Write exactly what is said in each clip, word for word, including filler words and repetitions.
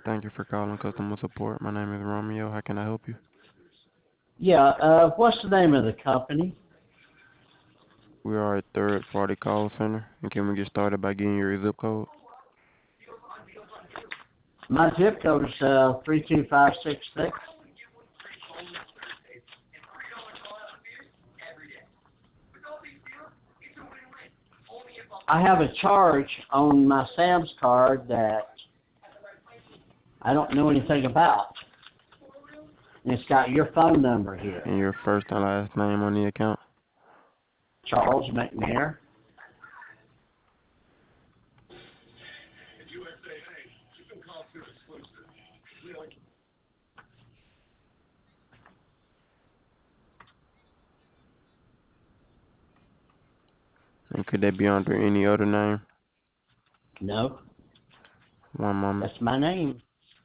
Thank you for calling customer support. My name is Romeo. How can I help you? Yeah, uh, what's the name of the company? We are a third-party call center, and can we get started by getting your zip code? My zip code is uh, three two five six six. I have a charge on my Sam's card that I don't know anything about. And it's got your phone number here, And your first and last name on the account? Charles McNair. And could that be under any other name? No, One moment. that's my name.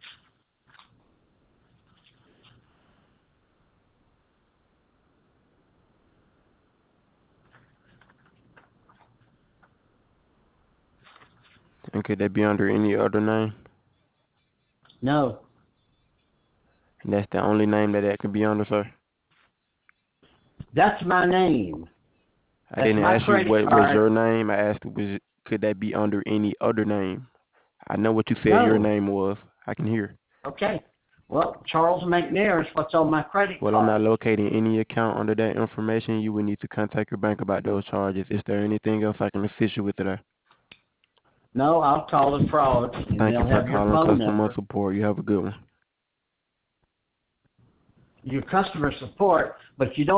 And could that be under any other name? No, And that's the only name that that could be under, sir? that's my name. I That's didn't my ask you credit what was card. your name. I asked was it, could that be under any other name? I know what you said your No. name was. I can hear. Okay. Well, Charles McNair is what's on my credit Well, I'm card. not locating any account under that information. You would need to contact your bank about those charges. Is there anything else I can assist you with today? No, I'll call the fraud, and Thank you they'll for have your calling phone customer number. support. You have a good one. Your customer support, but you don't